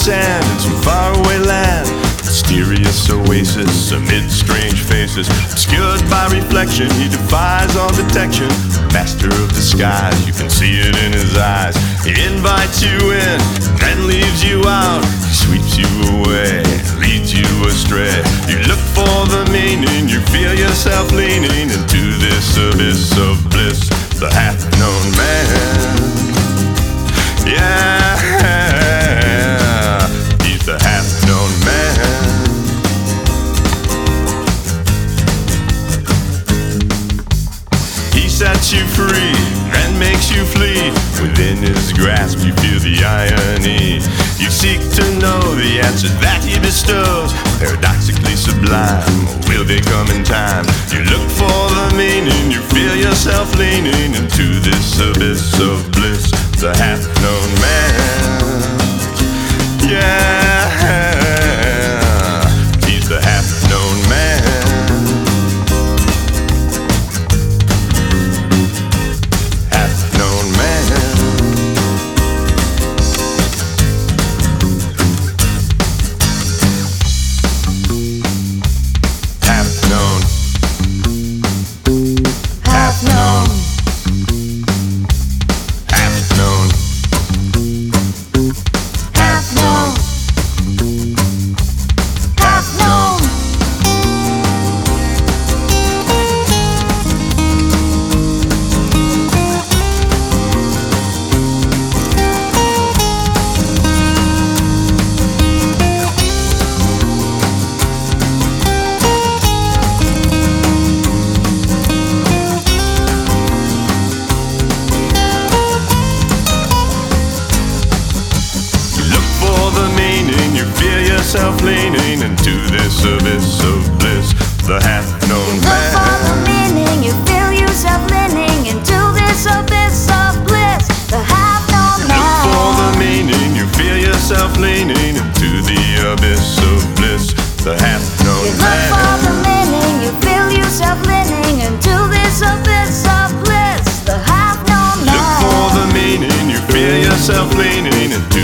sand in some faraway land. Mysterious oasis amid strange faces. Obscured by reflection, he defies all detection. Master of disguise, you can see it in his eyes. He invites you in, then leaves you out. He sweeps you away, leads you astray. You look for the meaning, you feel yourself leaning into this abyss of bliss. The half-known man, yeah, he's the half-known man. He sets you free and makes you flee. Within his grasp you feel the irony. You seek to know the answer that he bestows. Paradoxically sublime, will they come in time? You look for the meaning, you feel yourself leaning into this abyss of bliss. The half-known man, yeah, he's the half-known man. Half-known man. Half-known. Half-known. Half-known. Half-known. Half-known. Yourself leaning into this abyss of bliss. The half-known man. Look for the meaning, you feel yourself leaning into this abyss of bliss. The half-known man. Look for the meaning, you feel yourself leaning into the abyss of bliss. The half-known man. Look for the meaning, you feel yourself leaning into this abyss of bliss. The half-known man. Look for the meaning, you feel yourself leaning into